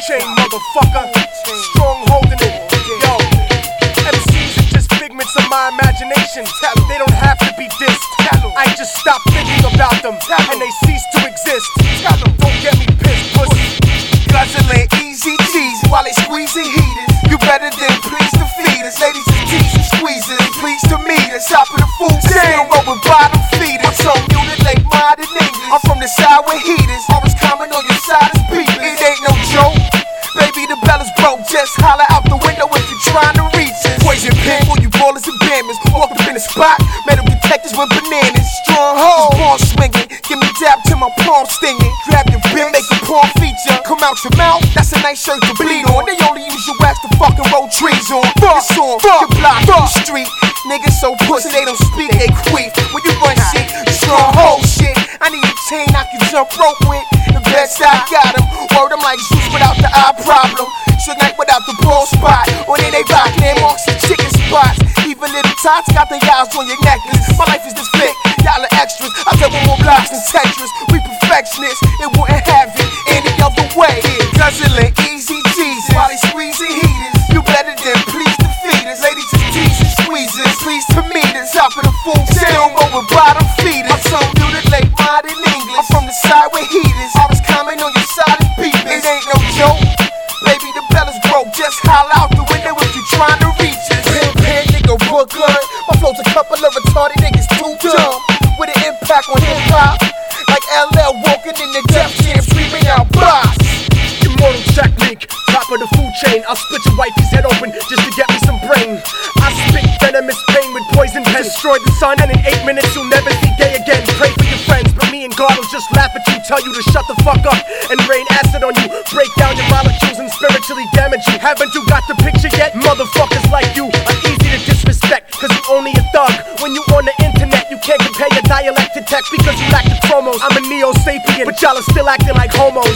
chain, motherfucker. Strong holding it. Yo, MCs are just figments of my imagination. They don't have to be dissed. I just stop thinking about them and they cease to exist. Don't get me pissed, pussy. Guzzling easy cheesy while they squeezing heaters. You better than please to feed us. Ladies is teasing, squeezing, please to meet us. Top of the food chain, roll with bottom feeders. So mutilate modern English. I'm from the side with heaters. Always comment on your side is beeping. It ain't no joke. Baby, the bell is broke. Just holler out the window if you're trying to reach us. Poison pen, all you ballers and bammers. Walk up in the spot, metal detectors with bananas. Strong hold, ball swinging. Give me dab till my palm stinging. Grab your bit, make a palm feature. Come out your mouth, that's a nice shirt to bleed on. They only use your wax to fucking roll trees on. It's on, your block, your street. Niggas so pussy, they don't speak, they queef. When you run shit, strong hold shit. I need a chain I can jump rope with. The best I got him. Word, I'm like Zeus without the eye problem. Tonight without the ball spot. Or then they rockin' their marks and chicken spots. Even little tots got their eyes on your necklace. My life is this flick, y'all are extras. I double more blocks than Tetris. We perfectionists, it wouldn't have it any other way. Guzzling easy cheesy while they squeezing heaters. You better than please to feed us. Ladies is teasing, squeezing, please to meet us. Top of the food chain, roll with bottom feeders. My tongue mutilate modern English. I'm from the side with heaters. Always comment on your side is beeping. It ain't no joke. Baby, the bell is broke. Just holler out the window if you trying to reach us. Pen, nigga, Brooklyn. My flow's a couple of retarded niggas too dumb. With an impact on hip hop. Like LL walking in the Def Jam screaming out boss. Immortal technique, top of the food chain. I'll split your wifey's head open just to get me some brain. I spit venomous pain with poison pen. Destroy the sun and in 8 minutes you'll never see day again. Pray for your friends, but me and God will just laugh at you. Tell you to shut the fuck up and rain acid on you. Break down your molecules and spiritually damage you. Haven't you got the picture yet? Motherfuckers like you are easy to disrespect, cause you only a thug. When you on the internet you can't compare your dialect to text because you lack the chromos. I'm a neo-sapien, but y'all are still acting like homos.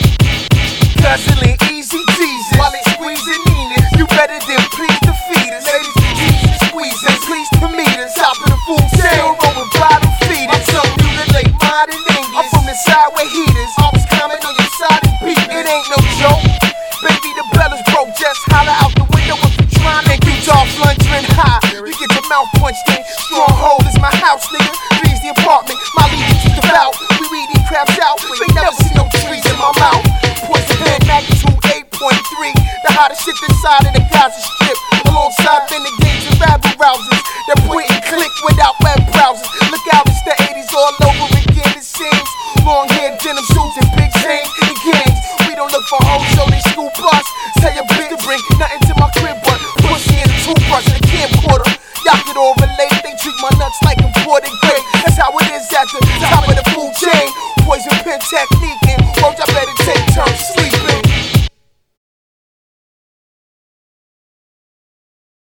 Guzzling easy cheesy while they squeezing Nina's. You better than please to feed us. Ladies teasing, squeezing, please to meet us. Top of the food chain, roll with bottom feeders. My tongue mutilate modern English. I'm from the side with heaters. Always comment on your side is beeping. It ain't no joke. Baby, the bell is broke. Just holler out the window if you trying to get off lunching high. You get your mouth punched in. Strong hold is my house, nigga. Three's the apartment. My leaders is devout. We weed these crabs out. You ain't never see no trees in my mouth. Poison pen magnitude 8.3. The hottest shit inside of the Gaza Strip. Alongside renegades and rabble rousers. They're point and click without web browsers. Look out, it's the 80s all over again, it seems. Long hair, denim suits, and big chains and gangs. We don't look for hoes, so they scoop us. Tell your bitch to bring nothing to my crib but pussy and a toothbrush and a camcorder. Y'all get all relate, they treat my nuts like imported grape. That's how it is at the top of the food chain. Poison pen technique and words I better take turns sleep.